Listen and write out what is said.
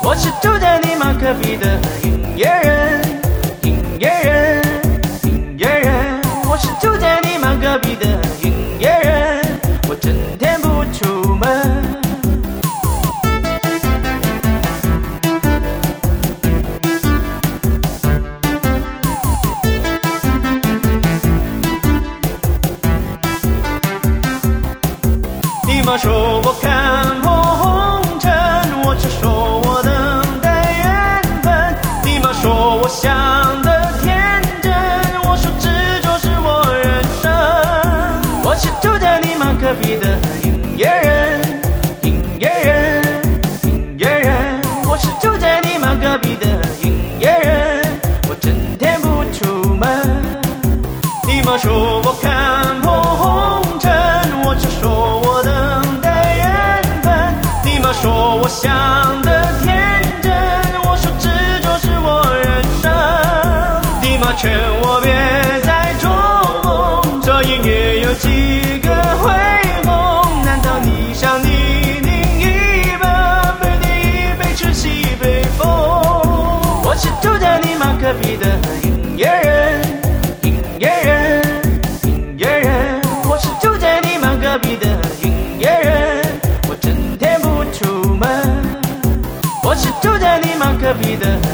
我是住在你妈隔壁的音乐人，音乐人，音乐人。我是住在你妈隔壁的音乐人，我整天不出门。你妈说我看破红尘，我却说我等待缘分。你妈说我想得天真，我说执着是我人生。我是住在你妈隔壁的音乐人，音乐人，音乐人。我是住在你妈隔壁的音乐人，我整天不出门。你妈说我看破红尘，我却说我等待缘分。你妈说我想得天真，我说执着是我人生。你妈劝我别再做梦，这音乐有几个会红？难道你想你另一半陪你一杯吃西北风？我是住在你妈隔壁的音乐人，音乐人，音乐人。我是住在你妈隔壁的音乐人，我整天不出门。我是住在你妈隔壁的